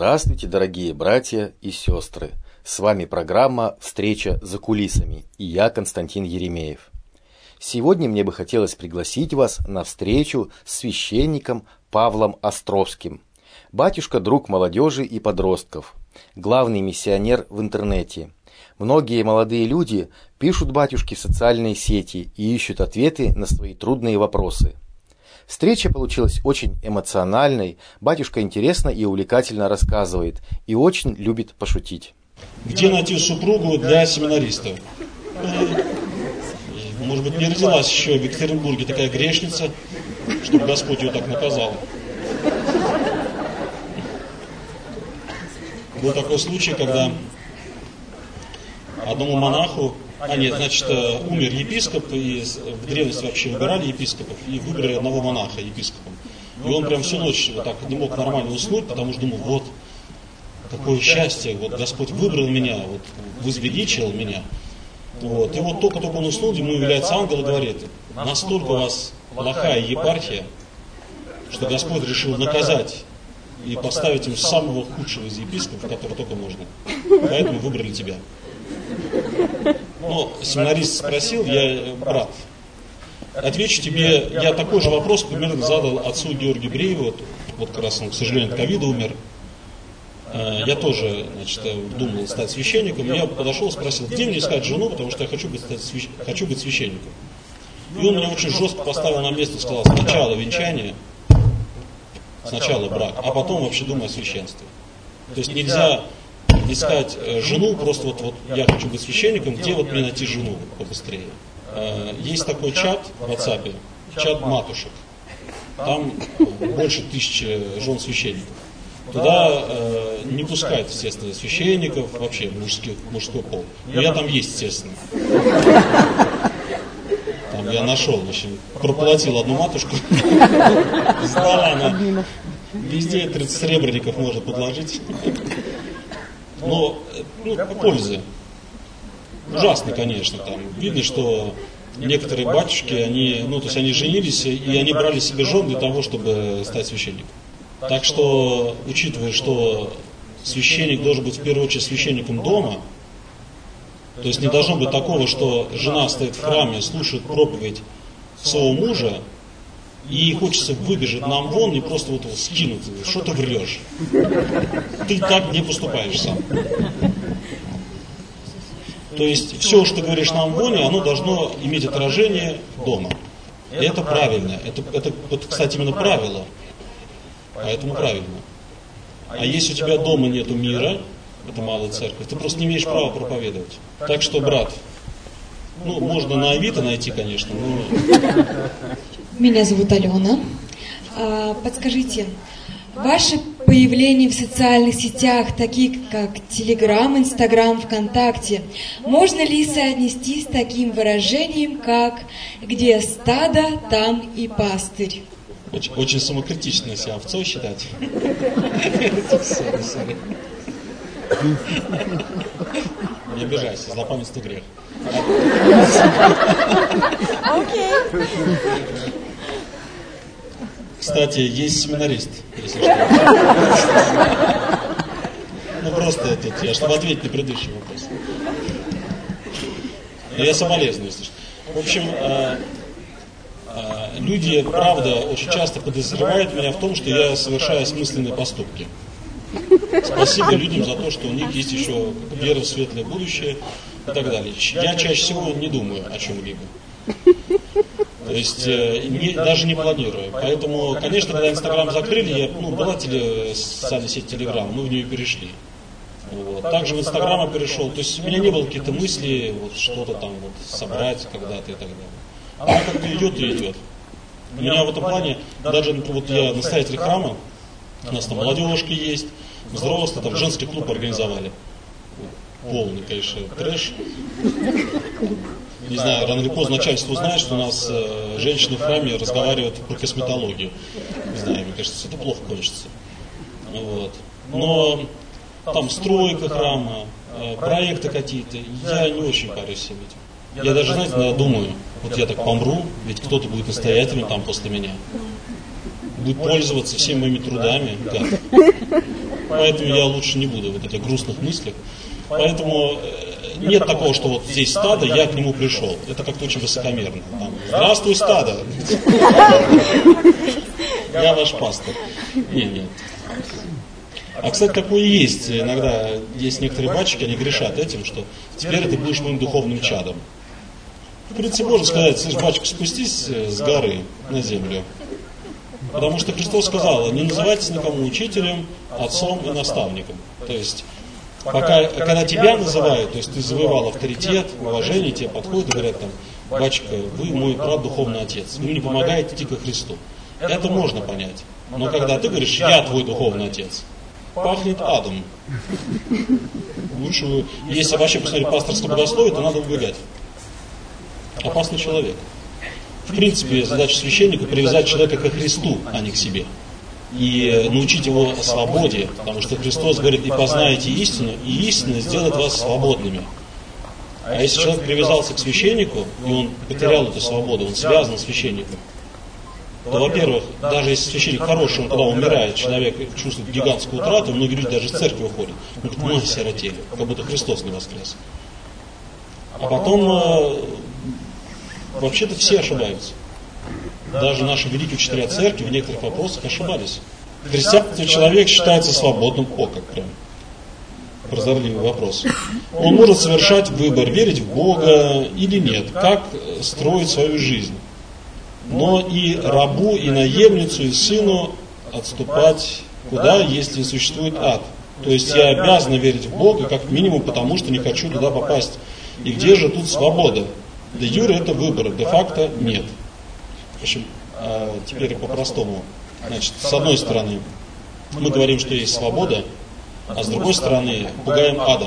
Здравствуйте, дорогие братья и сестры! С вами программа «Встреча за кулисами» и я, Константин Еремеев. Сегодня мне бы хотелось пригласить вас на встречу с священником Павлом Островским. Батюшка – друг молодежи и подростков, главный миссионер в интернете. Многие молодые люди пишут батюшке в социальные сети и ищут ответы на свои трудные вопросы. Встреча получилась очень эмоциональной, батюшка интересно и увлекательно рассказывает и очень любит пошутить. Где найти супругу для семинаристов? Может быть, не родилась еще в Екатеринбурге такая грешница, чтобы Господь ее так наказал. Был такой случай, когда одному монаху, умер епископ, и в древности вообще выбирали епископов, и выбрали одного монаха епископом. И он прям всю ночь вот так не мог нормально уснуть, потому что думал, вот, какое счастье, вот Господь выбрал меня, вот возвеличил меня. Вот. И вот только он уснул, ему является ангел и говорит, настолько у вас плохая епархия, что Господь решил наказать и поставить им самого худшего из епископов, которого только можно. Поэтому выбрали тебя. Но семинарист спросил, брат, отвечу тебе, я такой же вопрос примерно задал отцу Георгию Брееву, вот как раз он, к сожалению, от ковида умер. Я тоже, думал стать священником, я подошел и спросил, где мне искать жену, потому что я хочу быть священником. И он меня очень жестко поставил на место и сказал, сначала венчание, сначала брак, а потом вообще думай о священстве. То есть нельзя искать жену, просто вот я хочу быть священником, где вот мне найти жену побыстрее. Есть такой чат в WhatsApp, чат матушек. Там больше 1000 жен священников. Туда не пускают, естественно, священников, вообще мужской пол. Но я там есть, естественно. Там я нашел, проплатил одну матушку. Сдала она. Везде 30 сребреников можно подложить. Но пользы. Ужасно, конечно. Там видно, что некоторые батюшки, они женились, и они брали себе жен для того, чтобы стать священником. Так что, учитывая, что священник должен быть в первую очередь священником дома, то есть не должно быть такого, что жена стоит в храме, слушает проповедь своего мужа, и ей хочется выбежать нам вон и просто вот его скинуть. Что ты врешь? Ты так не поступаешь сам. То есть все, что ты говоришь нам вон, оно должно иметь отражение дома. И это правильно. Это, кстати, именно правило. Поэтому правильно. А если у тебя дома нету мира, это малая церковь, ты просто не имеешь права проповедовать. Так что, брат, можно на Авито найти, конечно, но... Меня зовут Алена. Подскажите, ваше появление в социальных сетях, такие как Телеграм, Инстаграм, ВКонтакте, можно ли соотнести с таким выражением, как «где стадо, там и пастырь»? Очень самокритично себя овцой считать. Не обижайся, злопамятство грех. Кстати, есть семинарист, если что. Просто чтобы ответить на предыдущий вопрос. Но я соболезную, если что. В общем, люди, правда, очень часто подозревают меня в том, что я совершаю осмысленные поступки. Спасибо людям за то, что у них есть еще вера в светлое будущее и так далее. Я чаще всего не думаю о чем-либо. То есть даже не планирую. Поэтому, конечно, когда Инстаграм закрыли, была социальная сеть Телеграм, мы в нее перешли. Вот. Также в Инстаграм я перешел. То есть у меня не было каких-то мыслей, что-то там собрать когда-то и так далее. Она как-то идет и идет. У меня в этом плане, даже я настоятель храма, у нас там молодежка есть, взрослые, там женский клуб организовали. Полный, конечно, трэш. Не знаю, рано или поздно начальство узнает, что у нас женщины в храме разговаривают про косметологию. Не знаю, мне кажется, это плохо кончится. Вот. Но там стройка храма, проекты какие-то, я не очень парюсь всем этим. Я даже, знаете, думаю, я так помру, ведь кто-то будет настоятелем там после меня. Будет пользоваться всеми моими трудами. Как? Поэтому я лучше не буду в этих грустных мыслях. Поэтому нет такого, что вот здесь стадо, я к нему пришел. Это как-то очень высокомерно. Там, здравствуй, стадо! Я ваш пастор. Нет. А, кстати, такое и есть. Иногда есть некоторые батчики, они грешат этим, что теперь ты будешь моим духовным чадом. В принципе, можно сказать, слышь, батчик, спустись с горы на землю. Потому что Христос сказал, не называйтесь никому учителем, отцом и наставником. То есть, когда тебя называют, то есть ты завоевал авторитет, уважение, тебе подходят и говорят там, батчика, вы мой духовный отец, вы мне помогаете идти ко Христу. Это можно понять. Но когда ты говоришь, я твой духовный отец, пахнет адом. Лучше, если вообще посмотреть пасторское богословие, то надо убегать. Опасный человек. В принципе, задача священника привязать человека ко Христу, а не к себе. И научить его свободе, потому что Христос говорит, и познаете истину, и истина сделает вас свободными. А если человек привязался к священнику, и он потерял эту свободу, он связан с священником, то, во-первых, даже если священник хороший, он когда умирает, человек чувствует гигантскую утрату, многие люди даже из церкви уходят. Он говорит, мы осиротели, как будто Христос не воскрес. А потом, вообще-то все ошибаются. Даже наши великие учителя церкви в некоторых вопросах ошибались. Христианский человек считается свободным, как прям прозорливый вопрос. Он может совершать выбор, верить в Бога или нет, как строить свою жизнь. Но и рабу, и наемницу, и сыну отступать куда, если существует ад. То есть я обязан верить в Бога, как минимум, потому что не хочу туда попасть. И где же тут свобода? Де юре это выбор, де-факто нет. В общем, теперь по-простому. Значит, с одной стороны, мы говорим, что есть свобода, а с другой стороны, пугаем адом.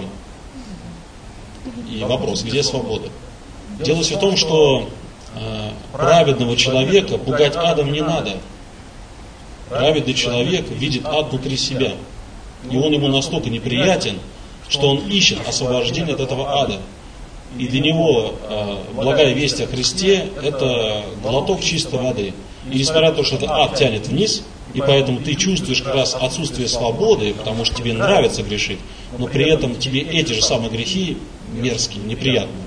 И вопрос, где свобода? Дело все в том, что праведного человека пугать адом не надо. Праведный человек видит ад внутри себя. И он ему настолько неприятен, что он ищет освобождение от этого ада. И для него благая весть о Христе – это глоток чистой воды. И несмотря на то, что этот ад тянет вниз, и поэтому ты чувствуешь как раз отсутствие свободы, потому что тебе нравится грешить, но при этом тебе эти же самые грехи мерзкие, неприятные.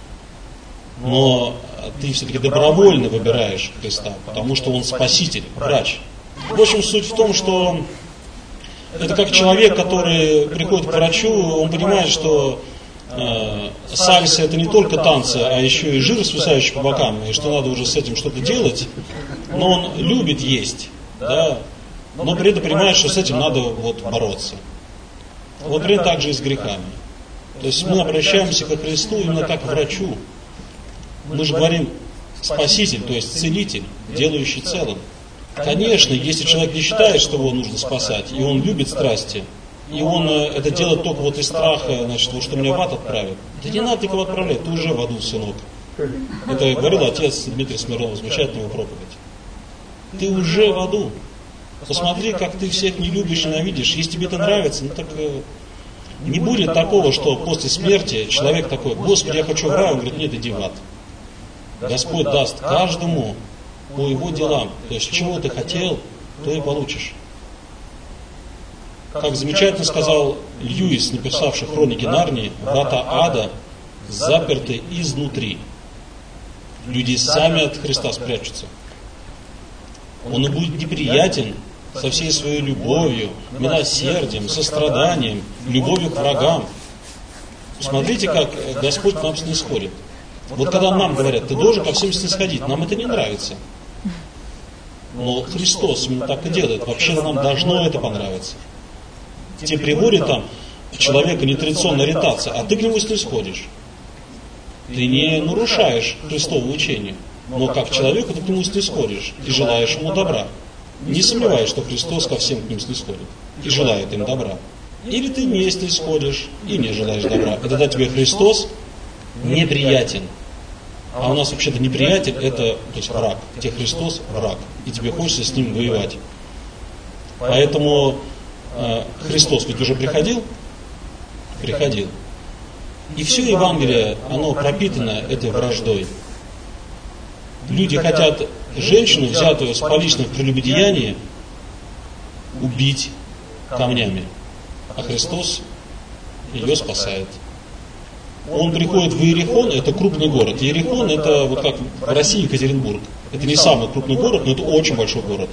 Но ты все-таки добровольно выбираешь Христа, потому что Он спаситель, врач. В общем, суть в том, что это как человек, который приходит к врачу, он понимает, что сальса это не только танцы, а еще и жир, свисающий по бокам, и что надо уже с этим что-то делать. Но он любит есть, да, но при этом понимает, что с этим надо бороться. Вот примерно так же и с грехами. То есть мы обращаемся ко Христу именно как к врачу. Мы же говорим спаситель, то есть целитель, делающий целым. Конечно, если человек не считает, что его нужно спасать, и он любит страсти, и он это делает только из страха, значит, что меня в ад отправят. Да не надо никого отправлять, ты уже в аду, сынок. Это говорил отец Дмитрий Смирнов, замечательную проповедь. Ты уже в аду. Посмотри, как ты всех не любишь, ненавидишь. Если тебе это нравится, так не будет такого, что после смерти человек такой, Господи, я хочу в рай, он говорит, нет, иди в ад. Господь даст каждому по его делам. То есть, чего ты хотел, то и получишь. Как замечательно сказал Льюис, написавший «Хроники Нарнии», врата ада заперты изнутри. Люди сами от Христа спрячутся. Он и будет неприятен со всей своей любовью, милосердием, состраданием, любовью к врагам. Смотрите, как Господь к нам снисходит. Вот когда нам говорят, ты должен ко всем снисходить, нам это не нравится. Но Христос именно так и делает. Вообще нам должно это понравиться. Тебе приводит там человека нетрадиционная ориентация, а ты к нему снисходишь. Ты не нарушаешь Христово учение, но как человеку ты к нему снисходишь и желаешь ему добра. Не сомневаюсь, что Христос ко всем к ним снисходит и желает им добра. Или ты не снисходишь и не желаешь добра. И тогда тебе Христос неприятен. А у нас вообще-то неприятель это, то есть враг. Тебе Христос враг. И тебе хочется с ним воевать. Поэтому Христос ведь уже приходил? Приходил. И все Евангелие, оно пропитано этой враждой. Люди хотят женщину, взятую с поличным в прелюбодеянии, убить камнями. а Христос ее спасает. Он приходит в Иерихон, это крупный город. Иерихон это вот как в России Екатеринбург. Это не самый крупный город, но это очень большой город.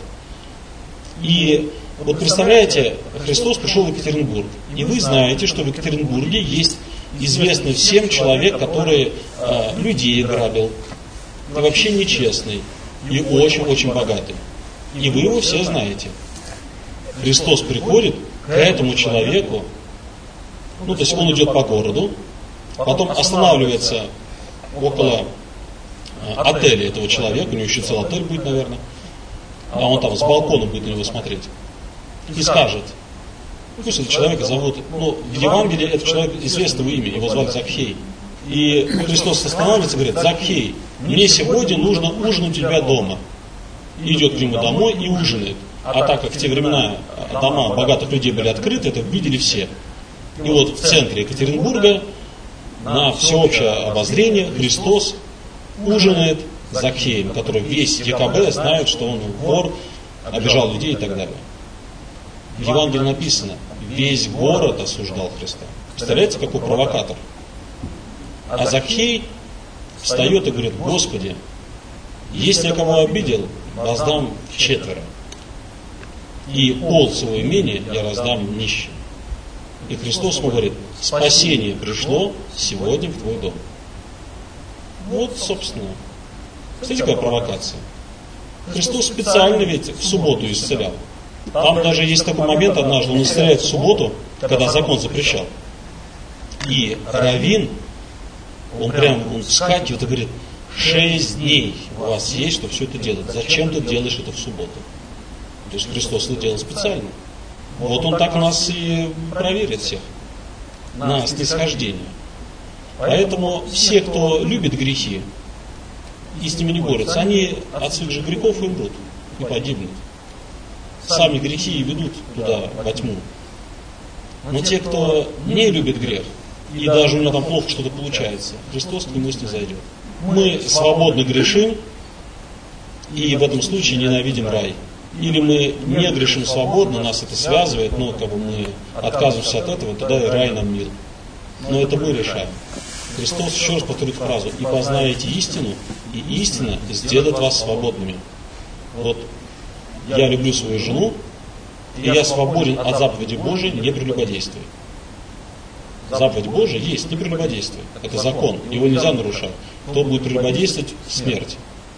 И вот представляете, Христос пришел в Екатеринбург. И вы знаете, что в Екатеринбурге есть известный всем человек, который людей грабил. И вообще нечестный. И очень-очень богатый. И вы его все знаете. Христос приходит к этому человеку, то есть он идет по городу, потом останавливается около отеля этого человека, у него еще целый отель будет, наверное, а он там с балкона будет на него смотреть, и скажет, пусть этого человека зовут, в Евангелии этот человек известного имя, его звали Закхей. И Христос останавливается и говорит: Закхей, мне сегодня нужно ужин у тебя дома. И идет к нему домой и ужинает. А так как в те времена дома богатых людей были открыты, это видели все. И вот в центре Екатеринбурга на всеобщее обозрение Христос ужинает с Закхеем, который весь ЕКБ знает, что он вор, обижал людей и так далее. В Евангелии написано: весь город осуждал Христа. Представляете, какой провокатор? А Закхей встает и говорит: Господи, если я кого обидел, раздам вчетверо. И пол своего имения я раздам нищим. И Христос ему говорит: спасение пришло сегодня в твой дом. Вот, собственно. Смотрите, какая провокация. Христос специально ведь в субботу исцелял. Там даже есть такой момент однажды, он исцеляет в субботу, когда закон запрещал. И раввин, он вскакивает и говорит: 6 дней у вас есть, чтобы все это делать. Зачем ты делаешь это в субботу? То есть Христос это делал специально. Вот он так нас и проверит всех. На снисхождение. Поэтому все, кто любит грехи и с ними не борются, они от своих же грехов и умрут, и погибнут. Сами грехи и ведут туда, во тьму. Но те, кто не любит грех, и даже у него там плохо что-то получается, Христос к нему снизойдет. Мы свободно грешим, и в этом случае ненавидим рай. Или мы не грешим свободно, нас это связывает, но мы отказываемся от этого, тогда и рай нам мил. Но это мы решаем. Христос еще раз повторит фразу: и познаете истину, и истина сделает вас свободными. Вот я люблю свою жену, и я свободен от заповеди Божией, не прелюбодействуй. Заповедь Божия есть не прелюбодействуй. Это закон, его нельзя нарушать. Кто будет прелюбодействовать — смерть.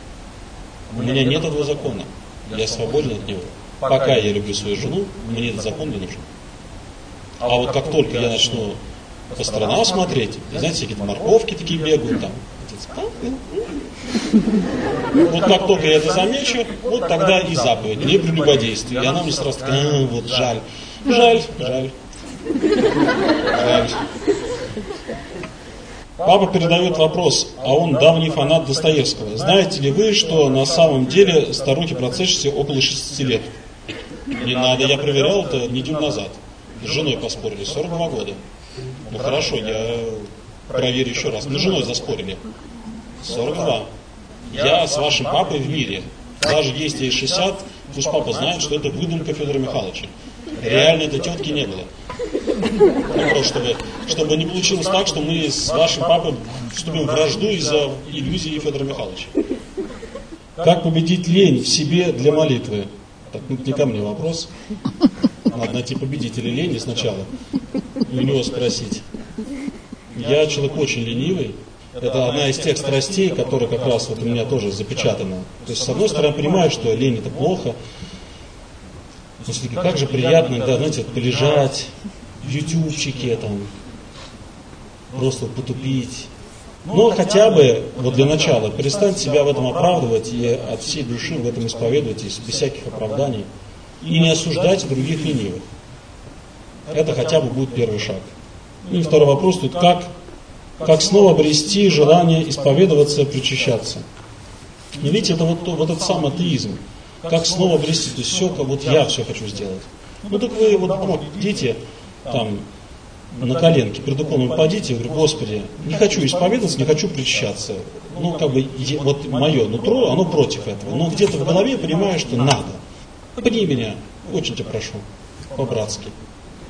У меня нет этого закона. Я свободен от него. Пока я люблю свою жену, мне этот закон не нужен. А вот как только я начну по сторонам смотреть, знаете, какие-то морковки такие бегают там. Вот как только я это замечу, вот тогда и заповедь, не прелюбодействуй. И она мне сразу такая: вот жаль. Папа передает вопрос, а он давний фанат Достоевского. Знаете ли вы, что на самом деле старухе процессии около 60 лет? Не надо, я проверял это неделю назад. С женой поспорили, 42 года. Ну хорошо, я проверю еще раз. Мы с женой заспорили. 42. Я с вашим папой в мире. Даже если ей 60, пусть папа знает, что это выдумка Федора Михайловича. Реально этой тетки не было. Ну, просто чтобы не получилось так, что мы с вашим папой вступим в вражду из-за иллюзии Федора Михайловича. Как победить лень в себе для молитвы? Так, не ко мне вопрос. Надо найти победителя лени сначала и у него спросить. Я человек очень ленивый. Это одна из тех страстей, которая как раз вот у меня тоже запечатана. То есть, с одной стороны, я понимаю, что лень это плохо. Но все-таки как же приятно иногда, знаете, полежать в ютубчике, там, просто потупить. Но хотя бы, вот для начала, перестать себя в этом оправдывать и от всей души в этом исповедовать, без всяких оправданий. И не осуждать других ленивых. Это хотя бы будет первый шаг. И второй вопрос тут: как снова обрести желание исповедоваться, причащаться? И видите, это вот этот сам атеизм. Как снова обрести, то есть все, вот я все хочу сделать. Ну так вы вот идите там на коленке перед иконой упадите, я говорю: Господи, не хочу исповедоваться, не хочу причащаться. Ну вот мое нутро, оно против этого. Но где-то в голове понимаю, что надо. Прими меня, очень тебя прошу, по-братски.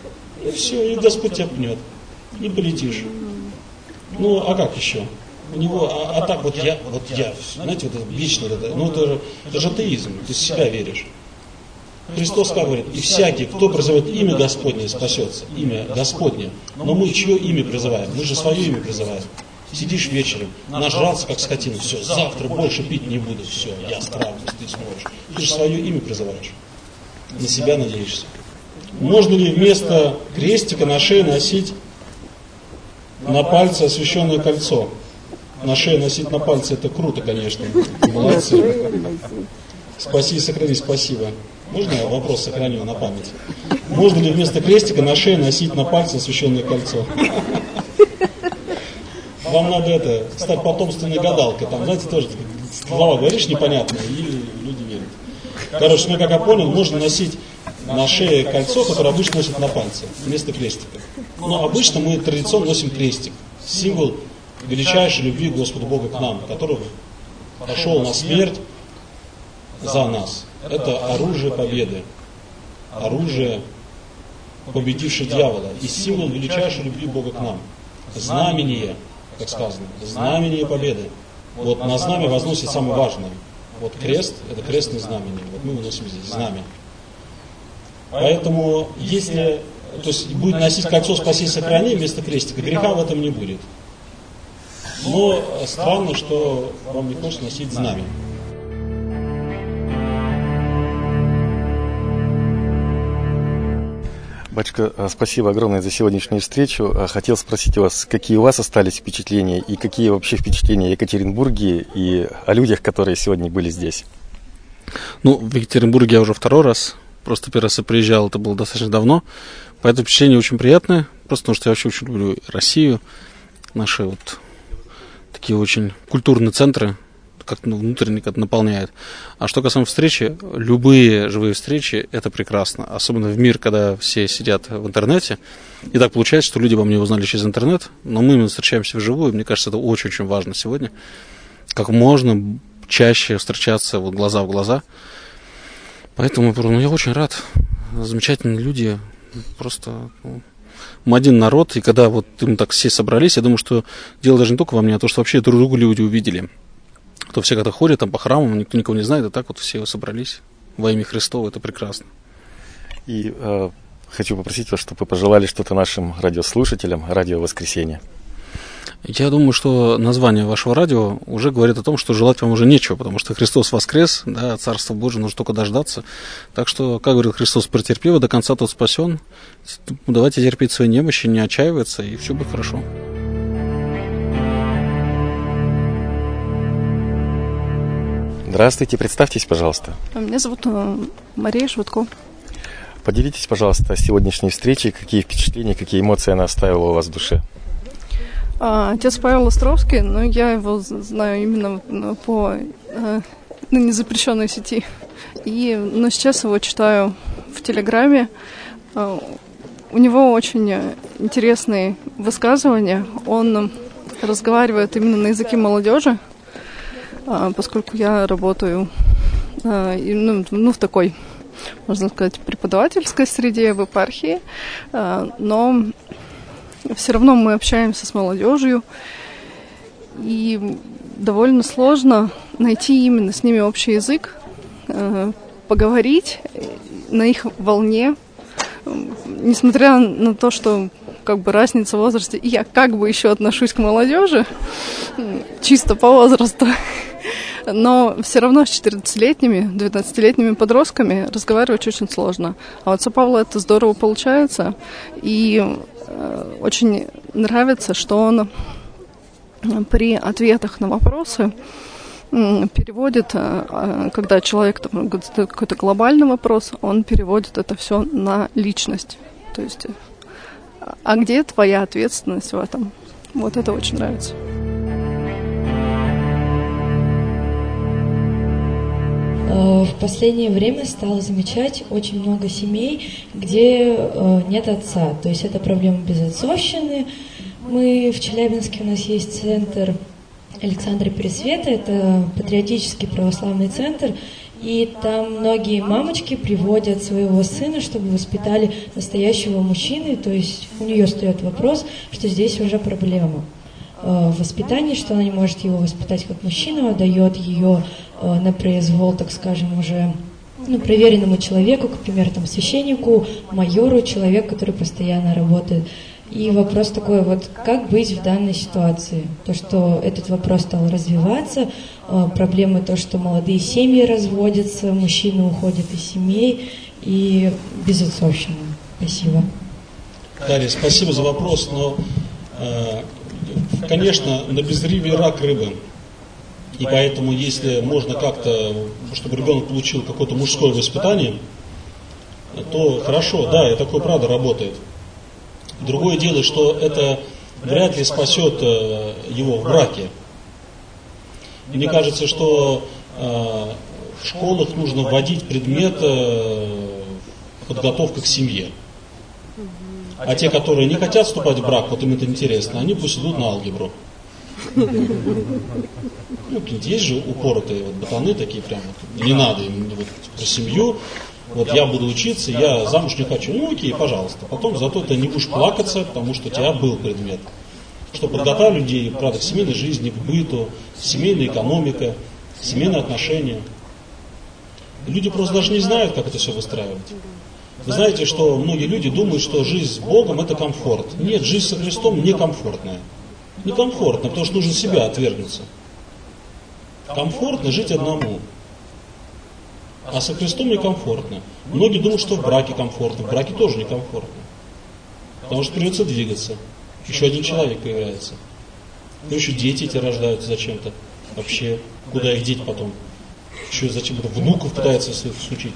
И все, и Господь тебя пнет. И полетишь. Ну, а как еще? У него, а так вот я, знаете, вот это вечно, ну это же атеизм, ты в себя веришь. Христос говорит, и всякий, кто призывает имя Господне, спасется. Имя Господне. Но мы чье имя призываем? Мы же свое имя призываем. Сидишь вечером, нажрался как скотина, все, завтра больше пить не буду, все, я справлюсь, ты сможешь. Ты же свое имя призываешь. На себя надеешься. Можно ли вместо крестика на шее носить на пальце освященное кольцо? На шее носить на пальце, это круто, конечно. Молодцы. Спаси и сохрани, спасибо. Можно я вопрос сохраню на память? Можно ли вместо крестика на шее носить на пальце освященное кольцо? Вам надо стать потомственной гадалкой. Там, знаете, тоже слова говоришь непонятные, и люди верят. Короче, ну, как я понял, можно носить на шее кольцо, которое обычно носят на пальце, вместо крестика. Но обычно мы традиционно носим крестик. Символ величайшей любви Господа Бога к нам, который пошел на смерть за нас. Это оружие победы. Оружие, победившее дьявола. И символ величайшей любви Бога к нам. Знамение, как сказано, знамение победы. Вот на знамя возносит самое важное. Вот крест, это крестное знамение. Вот мы выносим здесь знамя. Поэтому, если будет носить кольцо «Спаси и сохрани» вместо крестика, греха в этом не будет. Но странно, что вам не хочется носить знамя. Батюшка, спасибо огромное за сегодняшнюю встречу. Хотел спросить у вас, какие у вас остались впечатления и какие вообще впечатления о Екатеринбурге и о людях, которые сегодня были здесь? Ну, в Екатеринбурге я уже второй раз. Просто первый раз я приезжал, это было достаточно давно. Поэтому впечатление очень приятное. Просто потому что я вообще очень люблю Россию. Наши вот такие очень культурные центры. Как-то внутренне как-то наполняет. А что касаемо встречи, любые живые встречи, это прекрасно. Особенно в мир, когда все сидят в интернете. И так получается, что люди обо мне узнали через интернет, но мы именно встречаемся вживую. И мне кажется, это очень-очень важно сегодня. Как можно чаще встречаться вот глаза в глаза. Поэтому я очень рад. Замечательные люди. Просто мы один народ. И когда вот мы так все собрались, я думаю, что дело даже не только во мне, а то, что вообще друг друга люди увидели. То все когда ходят там по храмам, никто никого не знает, и так вот все собрались во имя Христова, это прекрасно. И хочу попросить вас, чтобы вы пожелали что-то нашим радиослушателям, радио «Воскресенье». Я думаю, что название вашего радио уже говорит о том, что желать вам уже нечего, потому что Христос воскрес, да, Царство Божие нужно только дождаться. Так что, как говорил Христос, претерпев до конца, тот спасен. Давайте терпеть свои немощи, не отчаиваться, и все будет хорошо. Здравствуйте, представьтесь, пожалуйста. Меня зовут Мария Швыдко. Поделитесь, пожалуйста, о сегодняшней встрече, какие впечатления, какие эмоции она оставила у вас в душе. Отец Павел Островский, но я его знаю именно по незапрещенной сети. Но сейчас его читаю в Телеграме. У него очень интересные высказывания. Он разговаривает именно на языке молодежи. Поскольку я работаю в такой, можно сказать, преподавательской среде в епархии, но все равно мы общаемся с молодежью, и довольно сложно найти именно с ними общий язык, поговорить на их волне, несмотря на то, что как бы разница в возрасте, и я как бы еще отношусь к молодежи, чисто по возрасту, но все равно с 14-летними, 12-летними подростками разговаривать очень сложно. А у отца Павла это здорово получается, и очень нравится, что он при ответах на вопросы переводит, когда человек там, какой-то глобальный вопрос, он переводит это все на личность. То есть, а где твоя ответственность в этом? Вот это очень нравится. В последнее время стала замечать очень много семей, где нет отца. То есть это проблема безотцовщины. Мы в Челябинске, у нас есть центр Александра Пересвета, это патриотический православный центр, и там многие мамочки приводят своего сына, чтобы воспитали настоящего мужчины, то есть у нее встает вопрос, что здесь уже проблема в воспитании, что она не может его воспитать как мужчину, а дает ее на произвол, так скажем, уже проверенному человеку, к примеру, там, священнику, майору, человеку, который постоянно работает. И вопрос такой, вот как быть в данной ситуации? То, что этот вопрос стал развиваться, проблемы то, что молодые семьи разводятся, мужчины уходят из семей и безотцовщина. Спасибо. Дарья, спасибо за вопрос, но, конечно, на безрыбье рак рыбы. И поэтому, если можно как-то, чтобы ребенок получил какое-то мужское воспитание, то хорошо, да, и такое правда работает. Другое дело, что это вряд ли спасет его в браке. И мне кажется, что в школах нужно вводить предмет подготовка к семье. А те, которые не хотят вступать в брак, вот им это интересно, они пусть идут на алгебру. Есть же упоротые ботаны такие прям, не надо им про семью. Вот я буду учиться, я замуж не хочу. Ну окей, пожалуйста. Потом зато ты не будешь плакаться, потому что у тебя был предмет. Что подготавливает людей, правда, к семейной жизни, к быту, семейная экономика, семейные отношения. Люди просто даже не знают, как это все выстраивать. Вы знаете, что многие люди думают, что жизнь с Богом это комфорт. Нет, жизнь со Христом некомфортная. Некомфортно, потому что нужно себя отвергнуться. Комфортно жить одному. А со Христом некомфортно. Многие думают, что в браке комфортно. В браке тоже некомфортно. Потому что придется двигаться. Еще один человек появляется. Ну, еще дети эти рождаются зачем-то. Вообще, куда их деть потом? Еще зачем-то внуков пытаются своих сучить.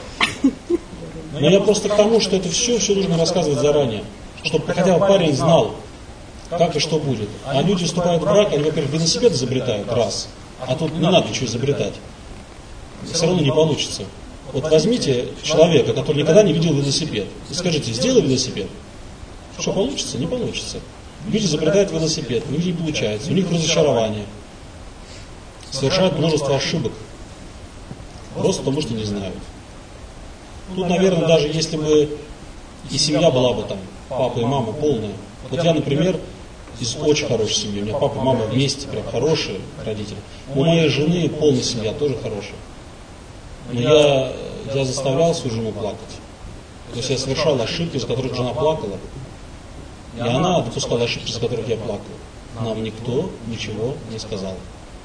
Но я просто к тому, что это все нужно рассказывать заранее. Чтобы хотя бы парень знал, как и что будет. А люди вступают в брак, они, во-первых, велосипед изобретают, раз. А тут не надо ничего изобретать. Все равно не получится. Вот возьмите человека, который никогда не видел велосипед, и скажите, сделай велосипед. Что, получится? Не получится. Люди изобретают велосипед, у них не получается, у них разочарование. Совершают множество ошибок. Просто потому, что не знают. Тут, наверное, даже если бы и семья была бы там, папа и мама полная. Вот я, например, из очень хорошей семьи. У меня папа и мама вместе, прям хорошие родители. У моей жены полная семья, тоже хорошая. Но я заставлял свою жену плакать. То есть я совершал ошибки, за которых жена плакала. И она допускала ошибки, за которых я плакал. Нам никто ничего не сказал.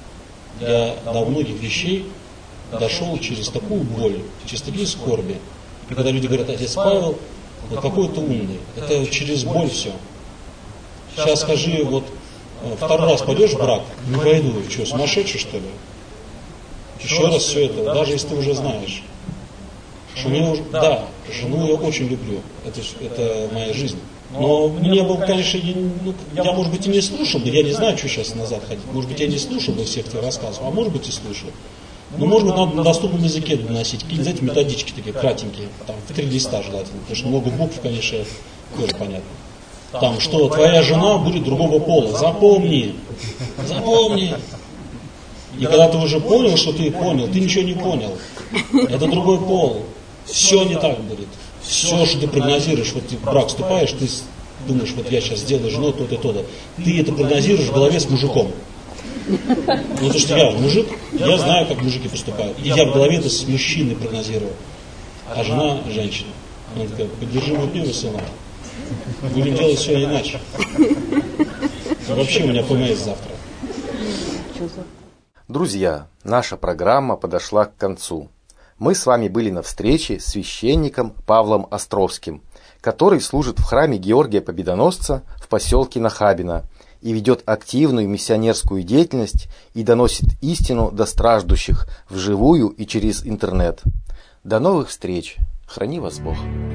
Я до многих вещей дошел через такую боль, через такие скорби. И когда люди говорят, отец Павел, вот какой ты умный, это через боль все. Сейчас скажи, вот второй раз пойдешь в брак, не пойду, что, сумасшедший что ли? Еще раз все это, даже если ты уже знаешь. Да, жену я очень люблю, это моя жизнь. Но мне бы, конечно, я, может быть, и не слушал бы, я не знаю, что сейчас назад ходить. Может быть, я не слушал бы всех твоих рассказов, а может быть и слушал. Но, может быть, надо на доступном языке доносить. Какие-то, знаете, методички такие кратенькие, там, в 3 листа желательно, потому что много букв, конечно, тоже понятно. Там, что твоя жена будет другого пола. Запомни. Запомни. И когда ты уже понял, что ты понял, ты ничего не понял. Это другой пол. Все не так будет. Все, что ты прогнозируешь, вот ты в брак вступаешь, ты думаешь, вот я сейчас сделаю жену то-то и то-то. Ты это прогнозируешь в голове с мужиком. Ну, то, что я мужик, я знаю, как мужики поступают. И я в голове это с мужчиной прогнозирую. А жена женщина. Она такая, поддержи мой пиво, сынок. Будем делать все иначе. Вообще у меня ПМС завтра. Друзья, наша программа подошла к концу. Мы с вами были на встрече с священником Павлом Островским, который служит в храме Георгия Победоносца в поселке Нахабино и ведет активную миссионерскую деятельность и доносит истину до страждущих вживую и через интернет. До новых встреч! Храни вас Бог!